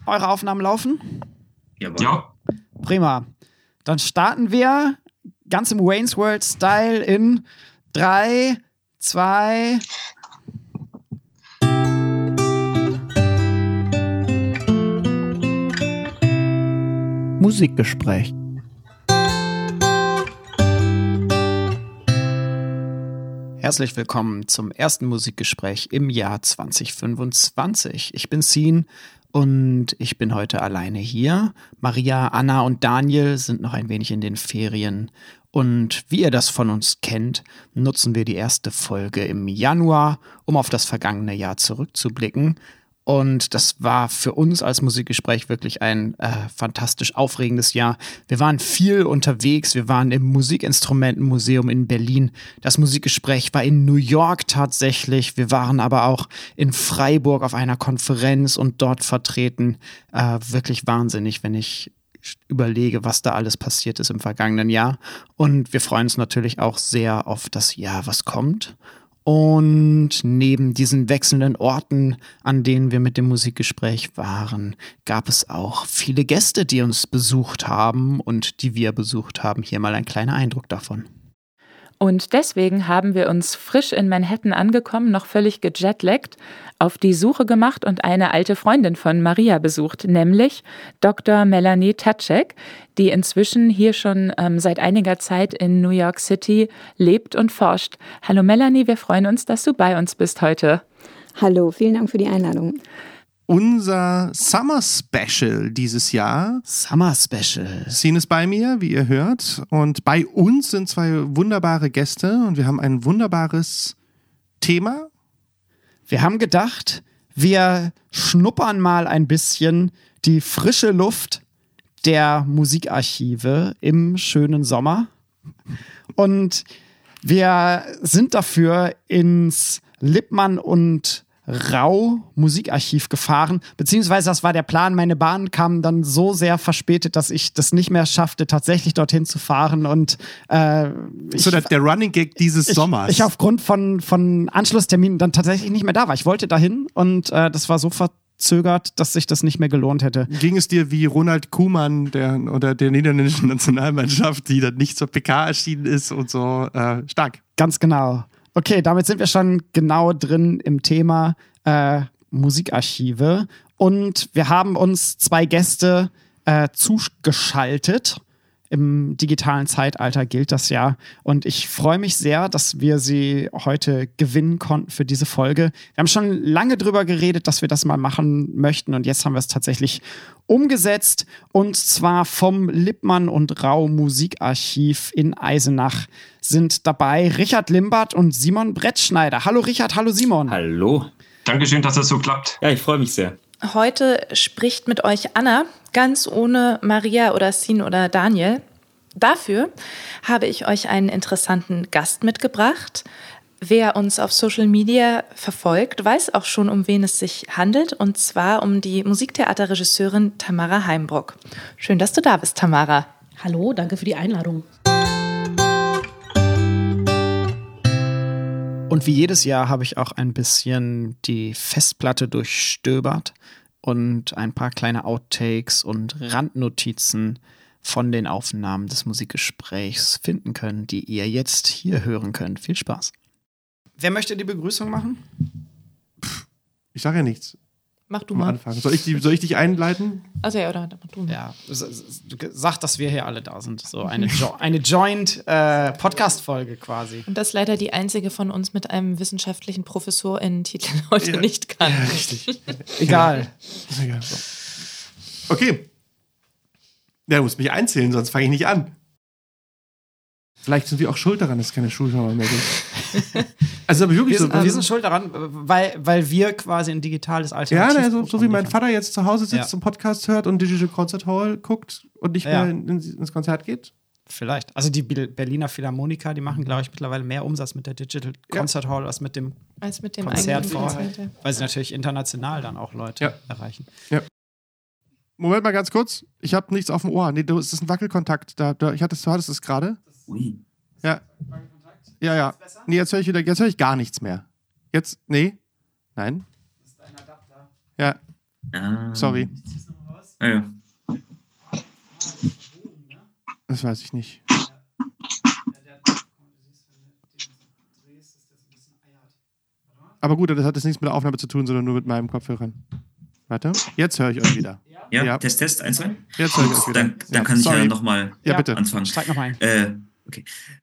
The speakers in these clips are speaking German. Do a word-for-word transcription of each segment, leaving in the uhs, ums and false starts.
Eure Aufnahmen laufen? Jawohl. Ja. Prima. Dann starten wir ganz im Wayne's World-Style in drei, zwei... Musikgespräch. Herzlich willkommen zum ersten Musikgespräch im Jahr zwanzig fünfundzwanzig. Ich bin Sin und ich bin heute alleine hier. Maria, Anna und Daniel sind noch ein wenig in den Ferien. Und wie ihr das von uns kennt, nutzen wir die erste Folge im Januar, um auf das vergangene Jahr zurückzublicken. Und das war für uns als Musikgespräch wirklich ein äh, fantastisch aufregendes Jahr. Wir waren viel unterwegs, wir waren im Musikinstrumentenmuseum in Berlin. Das Musikgespräch war in New York tatsächlich. Wir waren aber auch in Freiburg auf einer Konferenz und dort vertreten. Äh, wirklich wahnsinnig, wenn ich überlege, was da alles passiert ist im vergangenen Jahr. Und wir freuen uns natürlich auch sehr auf das Jahr, was kommt. Und neben diesen wechselnden Orten, an denen wir mit dem Musikgespräch waren, gab es auch viele Gäste, die uns besucht haben und die wir besucht haben. Hier mal ein kleiner Eindruck davon. Und deswegen haben wir uns frisch in Manhattan angekommen, noch völlig gejetlaggt, auf die Suche gemacht und eine alte Freundin von Maria besucht, nämlich Doktor Melanie Tatschek, die inzwischen hier schon ähm, seit einiger Zeit in New York City lebt und forscht. Hallo Melanie, wir freuen uns, dass du bei uns bist heute. Hallo, vielen Dank für die Einladung. Unser Summer Special dieses Jahr. Summer Special. Sin ist bei mir, wie ihr hört. Und bei uns sind zwei wunderbare Gäste und wir haben ein wunderbares Thema. Wir haben gedacht, wir schnuppern mal ein bisschen die frische Luft der Musikarchive im schönen Sommer. Und wir sind dafür ins Lippmann und Rau Musikarchiv gefahren, beziehungsweise das war der Plan. Meine Bahn kam dann so sehr verspätet, dass ich das nicht mehr schaffte, tatsächlich dorthin zu fahren. Und äh, ich, so der, der Running Gag dieses ich, Sommers. Ich aufgrund von, von Anschlussterminen dann tatsächlich nicht mehr da war. Ich wollte dahin und äh, das war so verzögert, dass sich das nicht mehr gelohnt hätte. Ging es dir wie Ronald Koeman der, oder der niederländischen Nationalmannschaft, die dann nicht zur P K erschienen ist und so äh, stark? Ganz genau. Okay, damit sind wir schon genau drin im Thema äh, Musikarchive und wir haben uns zwei Gäste äh, zugeschaltet. Im digitalen Zeitalter gilt das ja und ich freue mich sehr, dass wir sie heute gewinnen konnten für diese Folge. Wir haben schon lange drüber geredet, dass wir das mal machen möchten und jetzt haben wir es tatsächlich umgesetzt und zwar vom Lippmann und Rau Musikarchiv in Eisenach sind dabei Richard Limbert und Simon Brettschneider. Hallo Richard, hallo Simon. Hallo. Dankeschön, dass das so klappt. Ja, ich freue mich sehr. Heute spricht mit euch Anna, ganz ohne Maria oder Sin oder Daniel. Dafür habe ich euch einen interessanten Gast mitgebracht. Wer uns auf Social Media verfolgt, weiß auch schon, um wen es sich handelt, und zwar um die Musiktheaterregisseurin Tamara Heimbruck. Schön, dass du da bist, Tamara. Hallo, danke für die Einladung. Und wie jedes Jahr habe ich auch ein bisschen die Festplatte durchstöbert und ein paar kleine Outtakes und Randnotizen von den Aufnahmen des Musikgesprächs finden können, die ihr jetzt hier hören könnt. Viel Spaß. Wer möchte die Begrüßung machen? Ich sage ja nichts. Mach du Am mal. Anfang. Soll ich, die, soll ich dich einleiten? Also ja, oder mach du mal. Ja, sag, dass wir hier alle da sind. So eine, jo- eine Joint-Podcast-Folge äh, quasi. Und das leider die einzige von uns mit einem wissenschaftlichen Professorinnen-Titel heute Ja. nicht kann. Ja, richtig. Egal. Egal. So. Okay. Ja, du musst mich einzählen, sonst fange ich nicht an. Vielleicht sind wir auch schuld daran, dass es keine Schulkammer mehr gibt. Also aber wirklich Wir sind, so. wir sind schuld daran, weil, weil wir quasi ein digitales Ja, Alternativ na, so, so wie mein Vater jetzt zu Hause sitzt Ja. und Podcast hört und Digital Concert Hall guckt und nicht Ja. mehr in, ins Konzert geht. Vielleicht. Also die Bil- Berliner Philharmoniker, die machen, glaube ich, mittlerweile mehr Umsatz mit der Digital Ja. Concert Hall als mit dem Als mit dem Konzert eigenen vorher. Konzert, ja. Weil sie natürlich international dann auch Leute Ja. erreichen. Moment mal ganz kurz. Ich habe nichts auf dem Ohr. Nee, das ist ein Wackelkontakt. Da, da, ich hatte, du hattest es gerade. Ui. Ja. Ja, ja. Nee, jetzt höre ich wieder, jetzt höre ich gar nichts mehr. Jetzt, nee. Nein. Ja, Ah. sorry. Ah, ja. Das weiß ich nicht. Aber gut, das hat jetzt nichts mit der Aufnahme zu tun, sondern nur mit meinem Kopfhörern. Warte, jetzt höre ich euch wieder. Ja, Ja. Test, Test, eins, zwei. Jetzt höre ich euch wieder. Dann, dann Ja, kann ich sorry. ja nochmal Ja, bitte. anfangen. Steig nochmal ein. Äh, okay.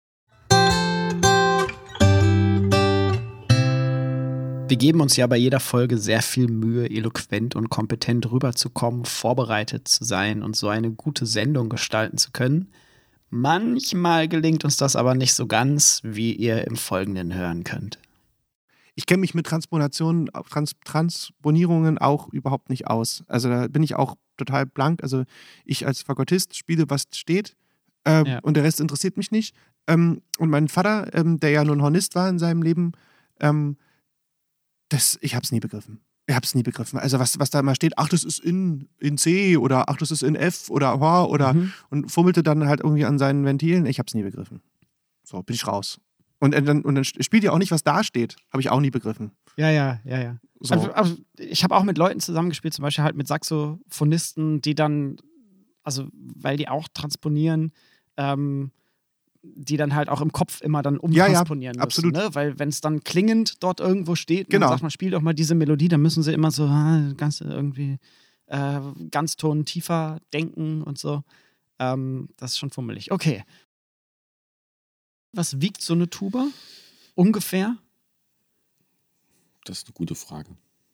Wir geben uns ja bei jeder Folge sehr viel Mühe, eloquent und kompetent rüberzukommen, vorbereitet zu sein und so eine gute Sendung gestalten zu können. Manchmal gelingt uns das aber nicht so ganz, wie ihr im Folgenden hören könnt. Ich kenne mich mit Transponationen, Trans Transponierungen auch überhaupt nicht aus. Also da bin ich auch total blank. Also ich als Fagottist spiele, was steht, ähm, Ja. und der Rest interessiert mich nicht. Ähm, und mein Vater, ähm, der ja nun Hornist war in seinem Leben, ähm, das, ich habe es nie begriffen. Ich habe es nie begriffen. Also was, was da immer steht, ach, das ist in, in C oder ach, das ist in F oder H oder Mhm. und fummelte dann halt irgendwie an seinen Ventilen. Ich habe es nie begriffen. So, bin ich raus. Und, äh, dann, und dann spielt ja auch nicht, was da steht. Habe ich auch nie begriffen. Ja, ja, ja, ja. So. Also, also ich habe auch mit Leuten zusammengespielt, zum Beispiel halt mit Saxophonisten, die dann, also weil die auch transponieren, ähm, die dann halt auch im Kopf immer dann Ja, ja, umtransponieren müssen. absolut. Ne? Weil wenn es dann klingend dort irgendwo steht, Genau. man sagt, man spielt doch mal diese Melodie, dann müssen sie immer so ah, ganz irgendwie äh, ganz Ton tiefer denken und so. Ähm, das ist schon fummelig. Okay. Was wiegt so eine Tuba? Ungefähr? Das ist eine gute Frage.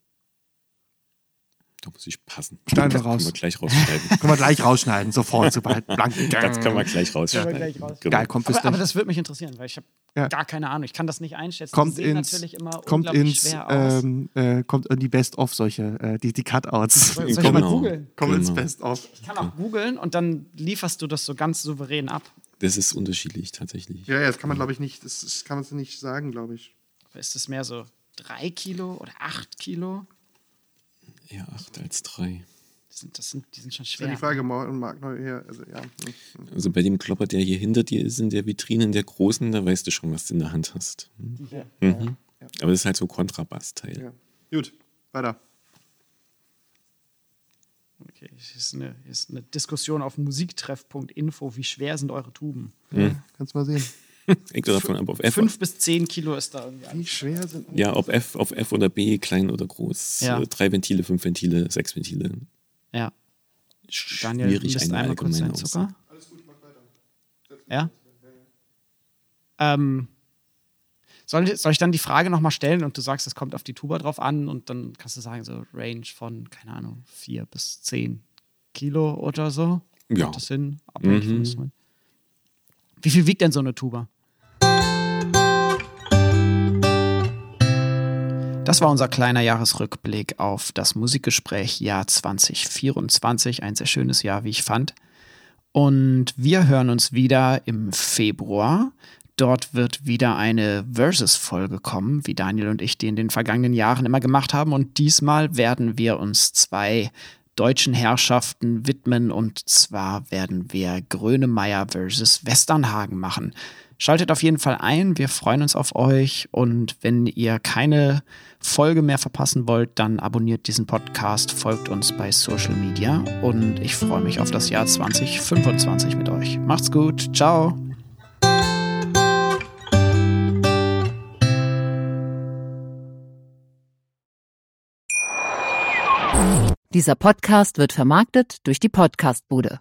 Da muss ich passen. Schneiden wir Das raus. können wir gleich rausschneiden. Können wir gleich rausschneiden, sofort, sobald blank. Das können wir gleich Können rausschneiden. wir gleich raus- Genau. Geil, kommt fürs Aber, aber das würde mich interessieren, weil ich habe Ja. gar keine Ahnung. Ich kann das nicht einschätzen. Kommt die sehen ins- natürlich immer kommt unglaublich ins, schwer aus. ähm, äh, kommt in die Best-of solche, äh, die, die Cutouts. Soll, soll ich mal Genau. googeln? Kommt ins Genau. Best-of. Ich kann auch googeln und dann lieferst du das so ganz souverän ab. Das ist unterschiedlich tatsächlich. Ja, ja, das kann man, glaube ich, nicht, das, das kann man so nicht sagen, glaube ich. Ist das mehr so drei Kilo oder acht Kilo? Eher acht als drei. Die sind, das sind, die sind schon Das ist ja schwer. die Frage, Mark Mark neu her. Also, ja. Also bei dem Klopper, der hier hinter dir ist, in der Vitrine, in der großen, da weißt du schon, was du in der Hand hast. Mhm. Ja. Mhm. Aber das ist halt so ein Kontrabassteil. Ja. Gut, weiter. Okay, hier ist eine, hier ist eine Diskussion auf musiktreff punkt info. Wie schwer sind eure Tuben? Mhm. Kannst mal sehen. Hängt davon ab, auf F. Fünf bis zehn Kilo ist da irgendwie. Wie schwer sind Ja, ob F, auf F oder B, klein oder groß. Ja. Äh, Drei Ventile, fünf Ventile, sechs Ventile. Ja. Daniel, Schwierig, misst eine einmal kurz allgemeine deinen Zucker. Aussage. Ja? Ähm, soll, soll ich dann die Frage nochmal stellen und du sagst, es kommt auf die Tuba drauf an und dann kannst du sagen, so Range von, keine Ahnung, vier bis zehn Kilo oder so? Ja. Kommt das hin? Abhängig vom Mhm. Instrument. Wie viel wiegt denn so eine Tuba? Das war unser kleiner Jahresrückblick auf das Musikgespräch Jahr zwanzig vierundzwanzig. Ein sehr schönes Jahr, wie ich fand. Und wir hören uns wieder im Februar. Dort wird wieder eine Versus-Folge kommen, wie Daniel und ich die in den vergangenen Jahren immer gemacht haben. Und diesmal werden wir uns zwei deutschen Herrschaften widmen. Und zwar werden wir Grönemeyer versus Westernhagen machen. Schaltet auf jeden Fall ein, wir freuen uns auf euch und wenn ihr keine Folge mehr verpassen wollt, dann abonniert diesen Podcast, folgt uns bei Social Media und ich freue mich auf das Jahr zwanzig fünfundzwanzig mit euch. Macht's gut, ciao! Dieser Podcast wird vermarktet durch die Podcastbude.